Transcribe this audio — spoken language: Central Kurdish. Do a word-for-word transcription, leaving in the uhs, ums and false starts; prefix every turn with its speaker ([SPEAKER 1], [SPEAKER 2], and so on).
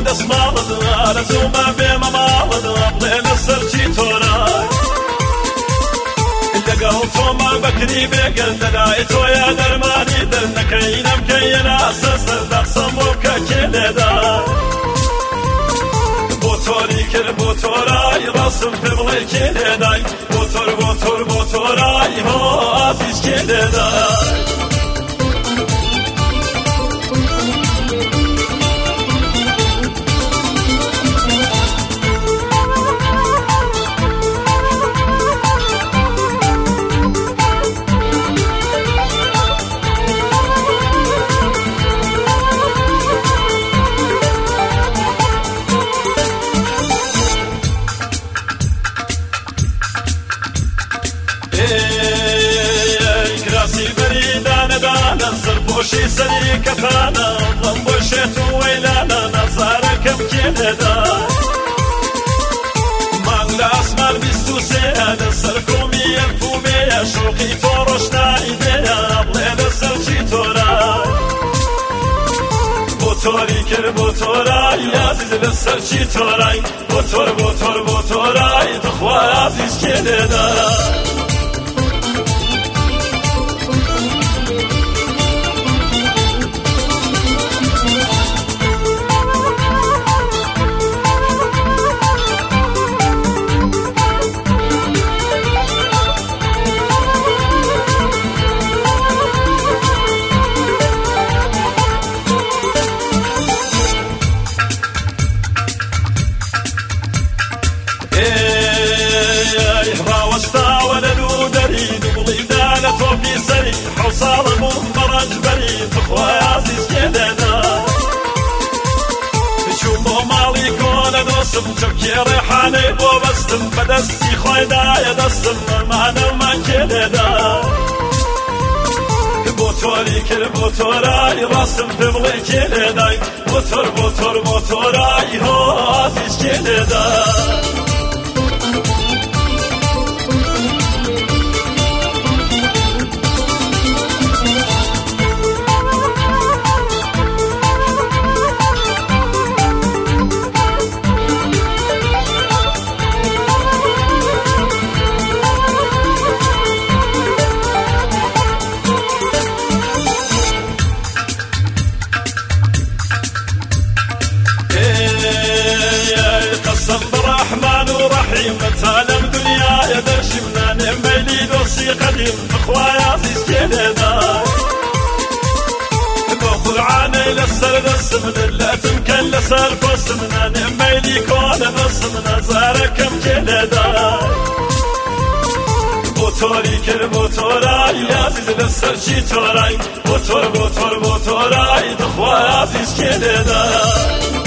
[SPEAKER 1] دەسماڵت ئارەزومە بێمە ماڵت بڵێ لەسەرچی تۆرای لەگەڵ تۆمە بەکری بێگەن دەلای تۆیە دەرمانی دەرنەکەی نەمکەیە ناسە سەردا سەمۆکە کێنێدا بۆ تۆری کرد بۆ تۆرای ڕاستم پێ بڵێ کێنێدای بۆ تۆر بۆ تۆر بۆ تۆرای هۆ ئازیز کێنێدای بۆشی سەری کەتانە بڵم بۆ شێت و وەیلانە نەزارەکەم کێنێدا مانگ لە ئاسمان بیست و سێیە لەسەر کۆمی ئەلفومێیە شۆقی تۆ ڕۆشنایدەیە بڵێ لەسەرچی تۆرای بۆ تۆری کرد بۆ تۆرای ئازیز لەسەرچی تۆرای بۆ تۆر بۆ تۆر بۆ تۆرای دخوا ئازیز کێنێدا ڕاوەستاوە لە دوو دەری دووڵیدا لە تۆپی سەری حەو ساڵم و بەڕەنج بەری بخوای ئازیز کێنێدا چووم بۆ ماڵی کۆنە دۆستم چەمکێ ڕێحانەی بۆ بەستم بەدەستی خۆیدایە دەستم مەمانەمان کێنێدا بۆ تۆری کرد بۆ تۆرای ڕاستم پێ بڵێ کێنێدای بۆ تۆر بۆ تۆر بۆ تۆرای هۆ ئازیز کێنێدا قسم برحمن ورحيم تعلم دنيا يا درشمنا نميلي دوسي قديم اخويا عزيز كينيدا بخل عاني لسر دسمنا لا تمكن لسر فصمنا نميلي كون بصمنا زاركم كينيدا بوتوري كر بوتوراي عزيز لسر شي توراي بوتور بوتور بوتوراي اخويا عزيز كينيدا